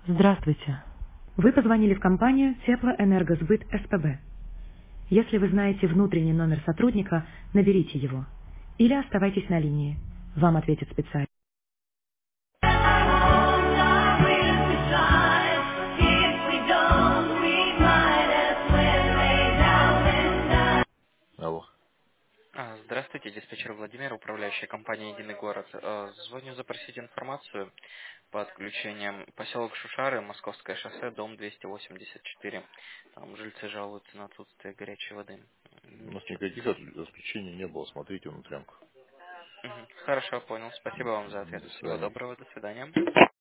Здравствуйте. Вы позвонили в компанию Теплоэнергосбыт СПБ. Если вы знаете внутренний номер сотрудника, наберите его. Или оставайтесь на линии. Вам ответит специалист. Алло. Здравствуйте, диспетчер Владимир, управляющая компания «Единый город». Звоню запросить информацию по отключениям. Поселок Шушары, Московское шоссе, дом 284. Там жильцы жалуются на отсутствие горячей воды. У нас никаких отключений не было. Смотрите внутрянку. Хорошо, понял. Спасибо вам за ответ. До Всего свидания. доброго, до свидания.